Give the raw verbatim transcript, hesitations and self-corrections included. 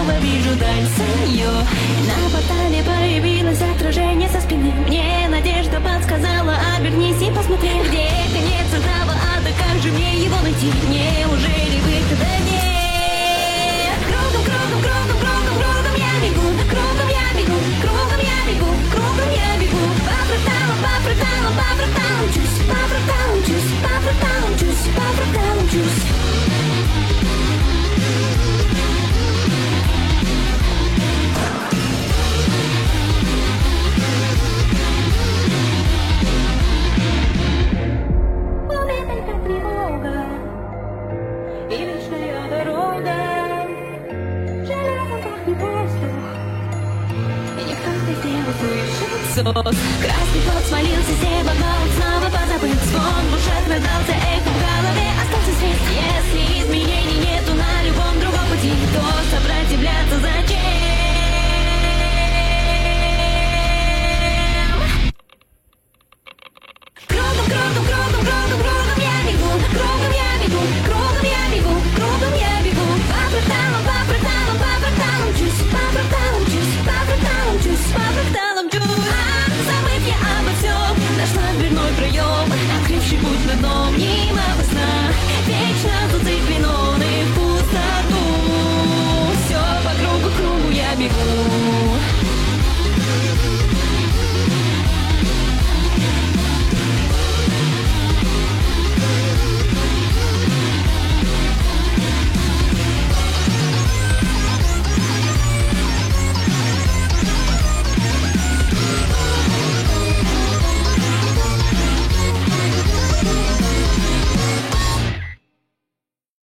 снова вижу даль свою. На портале появилось отражение со спины. Мне надежда подсказала: обернись и посмотри, где конец этого ада, как же мне его найти? Неужели выхода нет? Кругом, кругом, кругом, кругом, кругом я бегу, кругом я бегу, кругом я бегу, кругом я бегу. По фракталам, по фракталам, по фракталам мчусь, по фракталам мчусь, по фракталам мчусь, по фракталам мчусь. И вечная дорога, железом пахнет воздух, и никто здесь не услышит сос. Красный кот свалился с неба, но он снова позабыт. Звон в ушах раздался, эхо в голове остался свет. Если изменений нету на любом другом